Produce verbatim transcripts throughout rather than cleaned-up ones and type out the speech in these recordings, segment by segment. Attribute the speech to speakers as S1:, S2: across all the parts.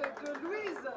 S1: goguette de Louise.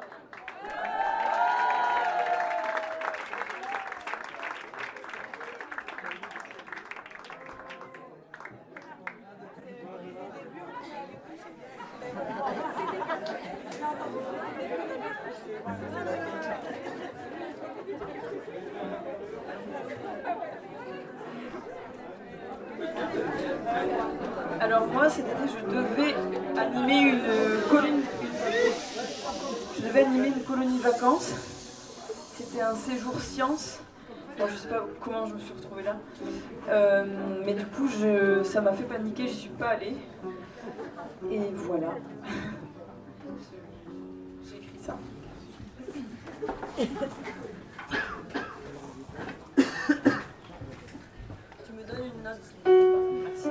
S1: Alors moi cet été je devais animer une colonie, je devais animer une colonie vacances. C'était un séjour sciences. Enfin, je sais pas comment je me suis retrouvée là, euh, mais du coup je, ça m'a fait paniquer, j'y suis pas allée. Et voilà. J'ai écrit ça. Tu me donnes une note. Merci.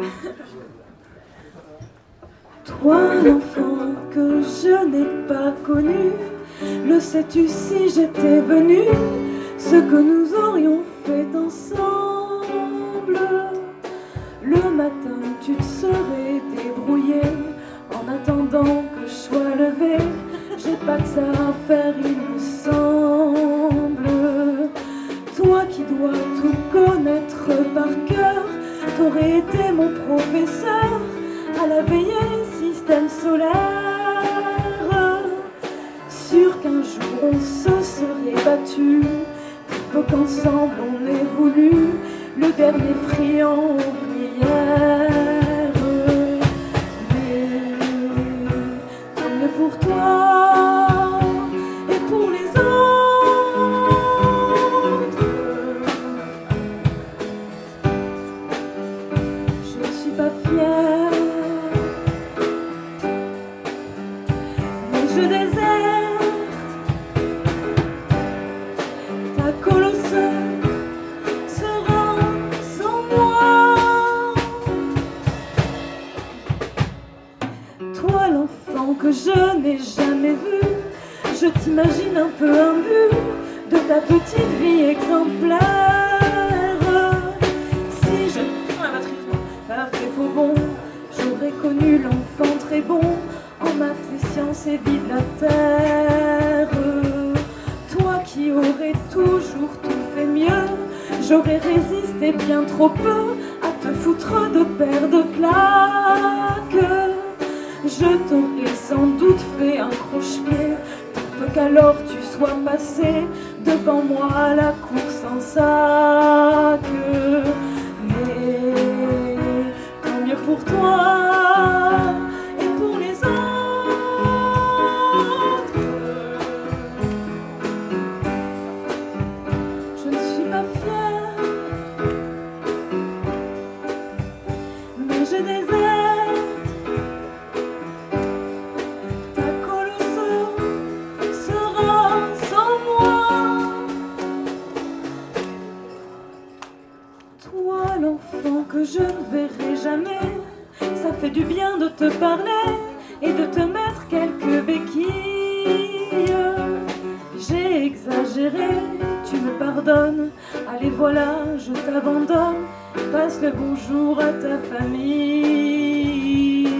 S1: Toi, l'enfant que je n'ai pas connu, le sais-tu si j'étais venue, ce que nous aurions fait ensemble. Le matin, tu te serais débrouillé en attendant que je sois levée. J'ai pas que ça à faire, il me semble. Toi qui dois tout connaître par cœur, t'aurais été mon professeur à la veillée système solaire. Sûr qu'un jour on se serait battu pour qu'ensemble on ait voulu le dernier friand ouvrière. Mais tant mieux pour toi et pour les autres. Je ne suis pas fière, mais je déserte ta colosse sera sans moi. Toi l'enfant que je n'ai jamais vu, je t'imagine un peu imbu de ta petite vie exemplaire. Si je par tes faux bons, j'aurais connu l'enfant très bon en maths et sciences et vie de la terre. Toi qui aurais toujours tout fait mieux, j'aurais résisté bien trop peu à te foutre de paire de claques. Je t'aurais sans doute fait un croche-pied pour peu qu'alors tu sois passé devant moi à la course en sac. Mais tant mieux pour toi et pour les autres. Je ne suis pas fière, mais je déserte ta colosse sera sans moi. Toi l'enfant que je ne verrai jamais, ça fait du bien de te parler et de te mettre quelques béquilles. J'ai exagéré, tu me pardonnes, allez voilà, je t'abandonne, passe le bonjour à ta famille.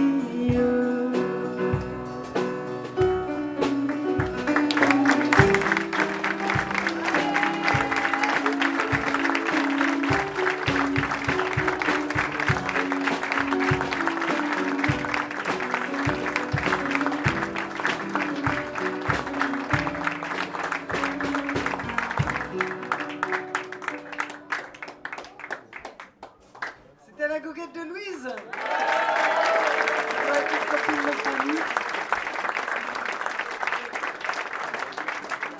S1: C'était la goguette de Louise.